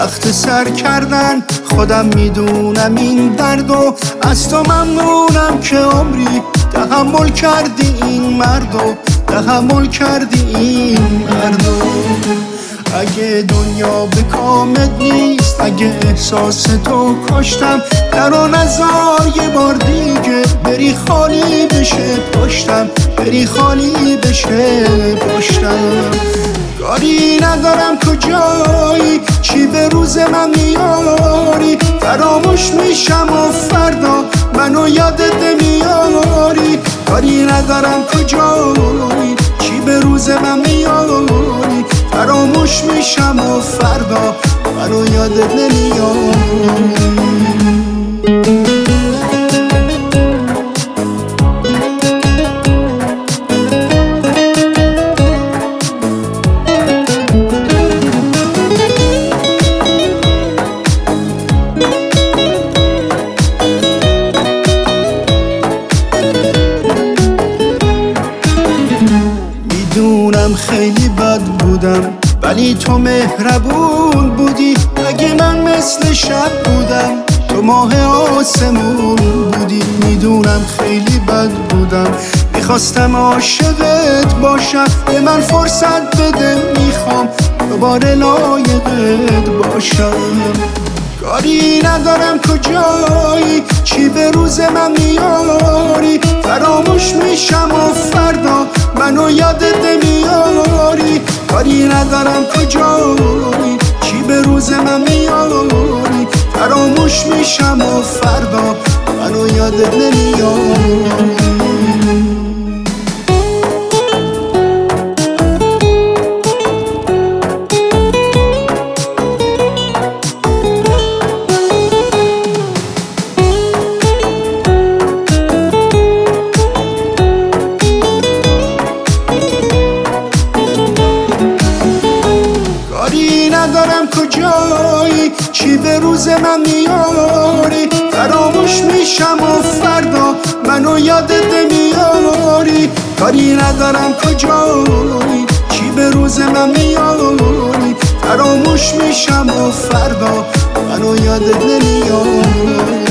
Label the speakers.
Speaker 1: وقت سر کردن خودم میدونم این درد و از تو ممنونم که عمری تحمل کردی این مردو، تحمل کردی این مردو. اگه دنیا به کامت نیست، اگه احساس تو کشتم، درو نزار یه بار دیگه بری خالی بشه پشتم، بری خالی بشه پشتم. کاری ندارم کجایی، چی به روز من میاری، فراموش میشم و فردا منو یادت نمیاری. کاری ندارم کجایی، چی به روز من میاری، فراموش میشم و فردا منو یادت نمیاری. میدونم خیلی بد بودم ولی تو مهربون بودی. اگه من مثل شب بودم تو ماه آسمون بودی. میدونم خیلی بد بودم، میخواستم عاشقت باشم، به من فرصت بده میخوام دوباره لایقت باشم. کاری ندارم کجایی، چی به روز من میاری، فراموش میشم و فردا منو یادت نمیاری. کاری ندارم کجایی، چی به روز من میاری، فراموش میشم و فردا منو یادت نمیاری. ندارم کجایی، چی به روز من میاری، فراموش میشم و فردا منو یادت نمیاری. کاری ندارم کجایی، چی به روز من میاری، فراموش میشم و فردا منو یادت نمیاری.